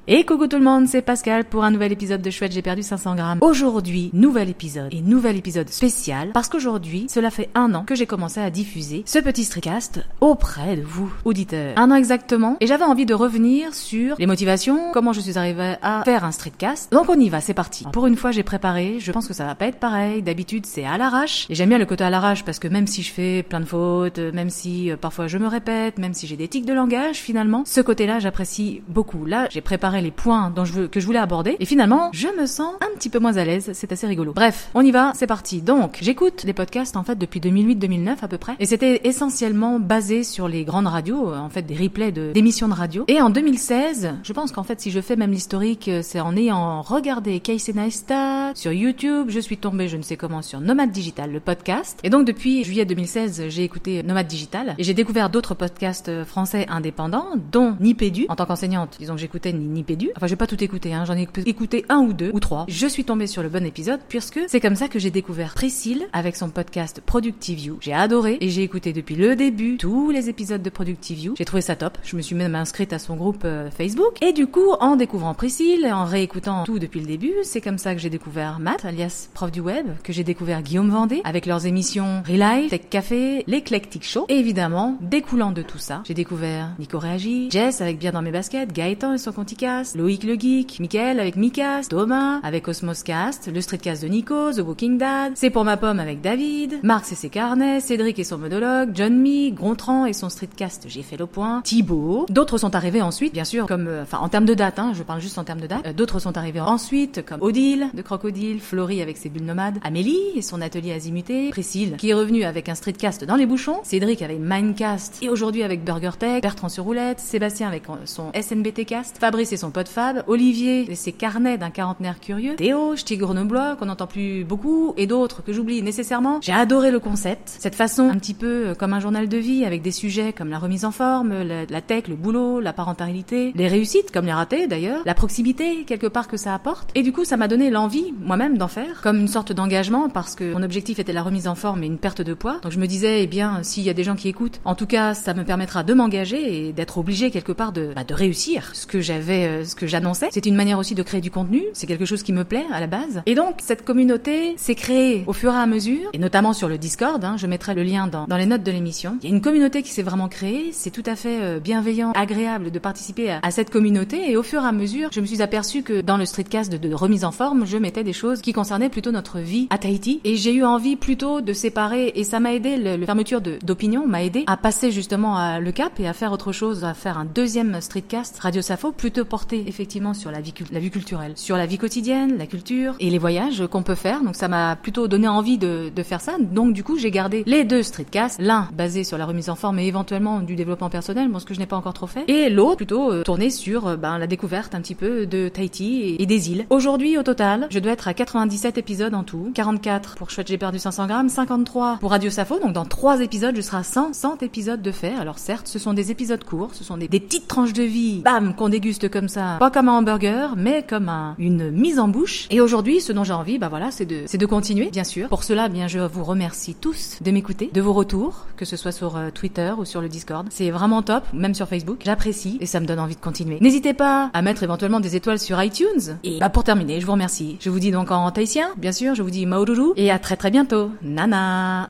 Et coucou tout le monde, c'est Pascal pour un nouvel épisode de Chouette, j'ai perdu 500 grammes. Aujourd'hui, nouvel épisode spécial, parce qu'aujourd'hui, cela fait 1 an que j'ai commencé à diffuser ce petit streetcast auprès de vous, auditeurs. 1 an exactement, et j'avais envie de revenir sur les motivations, comment je suis arrivée à faire un streetcast. Donc on y va, c'est parti. Pour une fois, j'ai préparé, je pense que ça va pas être pareil, d'habitude c'est à l'arrache, et j'aime bien le côté à l'arrache parce que même si je fais plein de fautes, même si parfois je me répète, même si j'ai des tics de langage, finalement, ce côté-là, j'apprécie beaucoup. Là, j'ai préparé les points que je voulais aborder et finalement je me sens un petit peu moins à l'aise, c'est assez rigolo. Bref, on y va, c'est parti. Donc j'écoute les podcasts en fait depuis 2008-2009 à peu près et c'était essentiellement basé sur les grandes radios, en fait des replays d'émissions de radio. Et en 2016, je pense qu'en fait si je fais même l'historique, c'est en ayant regardé Casey Neistat sur YouTube, je suis tombée je ne sais comment sur Nomade Digital, le podcast. Et donc depuis juillet 2016, j'ai écouté Nomade Digital et j'ai découvert d'autres podcasts français indépendants, dont Nipédu. En tant qu'enseignante, disons que j'écoutais Nipédu. Enfin, j'ai pas tout écouté, j'en ai écouté 1 ou 2 ou 3. Je suis tombée sur le bon épisode puisque c'est comme ça que j'ai découvert Priscille avec son podcast Productive You. J'ai adoré et j'ai écouté depuis le début tous les épisodes de Productive You. J'ai trouvé ça top. Je me suis même inscrite à son groupe Facebook. Et du coup, en découvrant Priscille, en réécoutant tout depuis le début, c'est comme ça que j'ai découvert Matt, alias Prof du Web, que j'ai découvert Guillaume Vendée avec leurs émissions Relive, Tech Café, l'Eclectic Show. Et évidemment, découlant de tout ça, j'ai découvert Nico Réagi, Jess avec Bien dans mes baskets, Gaëtan et son Conticast, Loïc le Geek, Mickaël avec Micast, Thomas avec Osmoscast, le Streetcast de Nico, The Walking Dad, C'est pour ma pomme avec David, Marx et ses carnets, Cédric et son monologue, John Me, Gontran et son Streetcast J'ai fait le point, Thibaut. D'autres sont arrivés ensuite, bien sûr, comme, en termes de date, je parle juste en termes de date. D'autres sont arrivés ensuite, comme Odile de Crocodile, Florie avec ses bulles nomades, Amélie et son atelier azimuté, Priscille qui est revenue avec un Streetcast dans les bouchons, Cédric avec Mindcast et aujourd'hui avec Burger Tech, Bertrand sur roulette, Sébastien avec son SNBT Cast, Fabrice et son Podfab, Olivier et ses carnets d'un quarantenaire curieux, Théo, Ch'ti Grenoblois, qu'on n'entend plus beaucoup, et d'autres que j'oublie nécessairement. J'ai adoré le concept, cette façon un petit peu comme un journal de vie, avec des sujets comme la remise en forme, la tech, le boulot, la parentalité, les réussites comme les ratés d'ailleurs, la proximité quelque part que ça apporte. Et du coup, ça m'a donné l'envie, moi-même, d'en faire, comme une sorte d'engagement, parce que mon objectif était la remise en forme et une perte de poids. Donc je me disais, eh bien, s'il y a des gens qui écoutent, en tout cas, ça me permettra de m'engager et d'être obligé quelque part de réussir ce que j'annonçais. C'est une manière aussi de créer du contenu, c'est quelque chose qui me plaît à la base. Et donc cette communauté s'est créée au fur et à mesure, et notamment sur le Discord, je mettrai le lien dans les notes de l'émission. Il y a une communauté qui s'est vraiment créée, c'est tout à fait bienveillant, agréable de participer à cette communauté, et au fur et à mesure, je me suis aperçue que dans le streetcast de remise en forme, je mettais des choses qui concernaient plutôt notre vie à Tahiti, et j'ai eu envie plutôt de séparer, et ça m'a aidé, la fermeture d'opinion m'a aidé à passer justement le cap et à faire autre chose, à faire un deuxième streetcast Radio Safo, plutôt porté effectivement sur la vie culturelle, sur la vie quotidienne, la culture et les voyages qu'on peut faire. Donc ça m'a plutôt donné envie de faire ça. Donc du coup, j'ai gardé les 2 streetcasts, l'un basé sur la remise en forme et éventuellement du développement personnel, ce que je n'ai pas encore trop fait, et l'autre plutôt tourné sur la découverte un petit peu de Tahiti et des îles. Aujourd'hui, au total, je dois être à 97 épisodes en tout, 44 pour Chouette, j'ai perdu 500 grammes, 53 pour Radio Safo. Donc dans 3 épisodes, je serai à 100 épisodes de fait. Alors certes, ce sont des épisodes courts, ce sont des petites tranches de vie, bam, qu'on déguste comme ça, pas comme un hamburger, mais comme une mise en bouche. Et aujourd'hui, ce dont j'ai envie, c'est de continuer, bien sûr. Pour cela, je vous remercie tous de m'écouter, de vos retours, que ce soit sur Twitter ou sur le Discord. C'est vraiment top, même sur Facebook. J'apprécie et ça me donne envie de continuer. N'hésitez pas à mettre éventuellement des étoiles sur iTunes. Et pour terminer, je vous remercie. Je vous dis donc en tahitien, bien sûr, je vous dis Maururu et à très très bientôt. Nana.